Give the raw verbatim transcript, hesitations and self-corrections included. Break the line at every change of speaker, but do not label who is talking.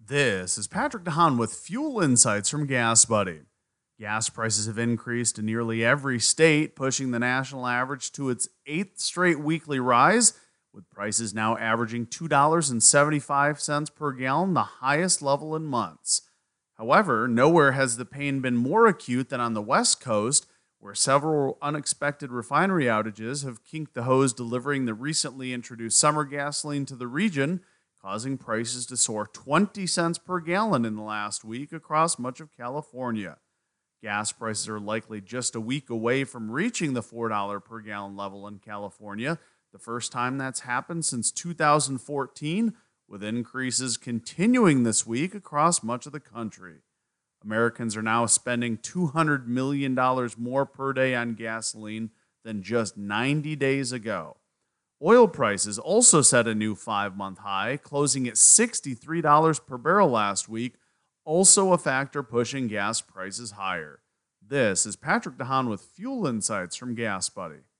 This is Patrick DeHaan with Fuel Insights from Gas Buddy. Gas prices have increased in nearly every state, pushing the national average to its eighth straight weekly rise, with prices now averaging two dollars and seventy-five cents per gallon, the highest level in months. However, nowhere has the pain been more acute than on the West Coast, where several unexpected refinery outages have kinked the hose delivering the recently introduced summer gasoline to the region, causing prices to soar twenty cents per gallon in the last week across much of California. Gas prices are likely just a week away from reaching the four dollars per gallon level in California, the first time that's happened since two thousand fourteen, with increases continuing this week across much of the country. Americans are now spending two hundred million dollars more per day on gasoline than just ninety days ago. Oil prices also set a new five-month high, closing at sixty-three dollars per barrel last week, also a factor pushing gas prices higher. This is Patrick DeHaan with Fuel Insights from Gas Buddy.